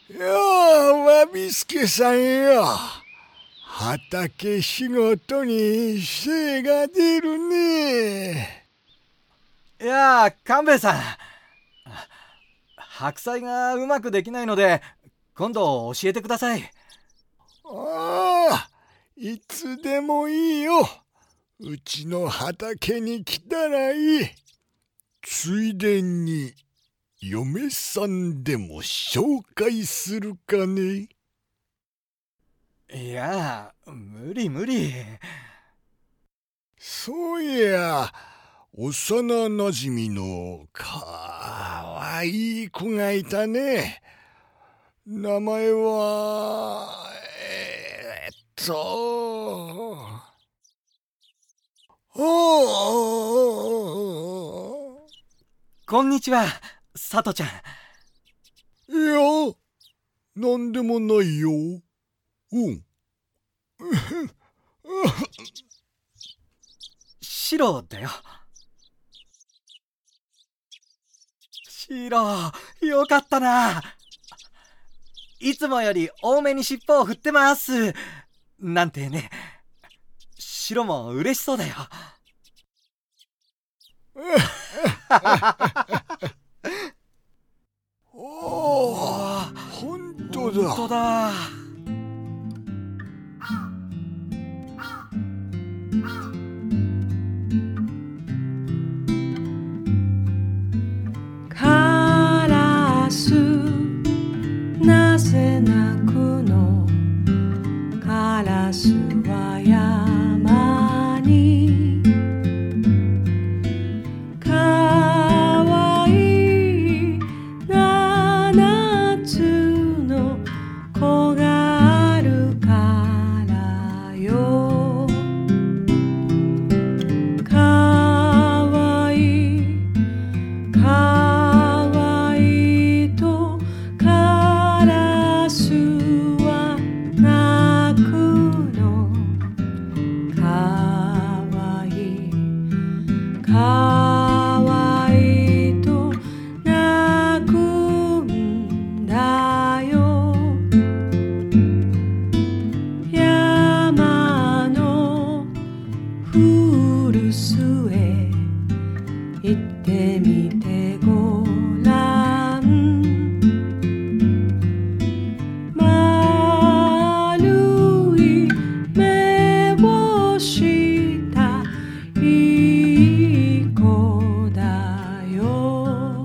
よう、わびすけさんよ。畑仕事に精が出るね。 いや勘兵衛さん、白菜がうまくできないので今度教えてください。 ああ、いつでもいいよ。うちの畑に来たらいい。ついでに嫁さんでも紹介するかね。 いや無理無理。 そういや、幼なじみのかわいい子がいたね。名前はこんにちは、さとちゃん。 いや、なんでもないよ。うん。 シロだよ。シロ、よかったな。いつもより多めに尻尾を振ってます。なんてね。シロも嬉しそうだよ。 おお、ほんとだ。 ほんとだ。 カラスなぜ鳴くの。カラスは山にかわいい七つの子があるからよ。かわいいかわいいとカラスは鳴くの。かわいいかわいいと鳴くんだよ。山の古巣へ行ってみてごらん。丸い目をしたいい子だよ。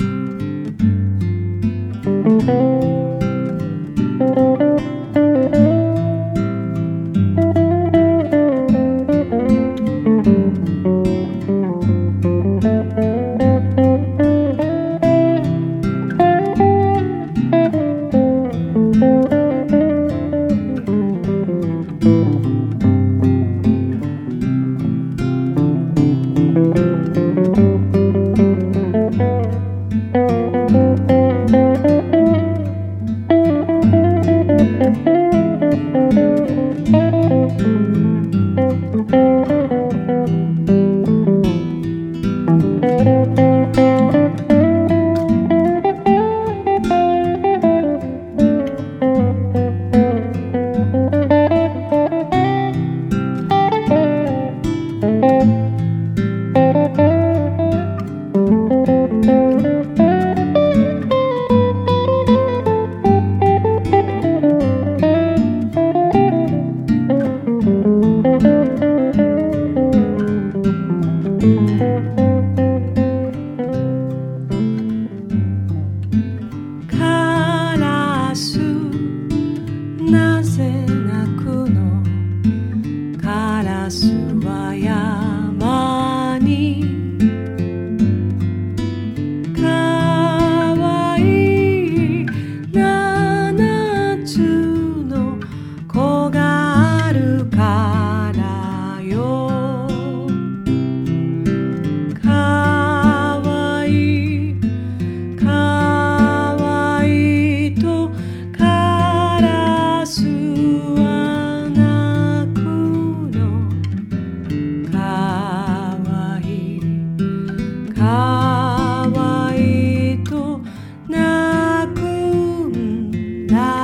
だ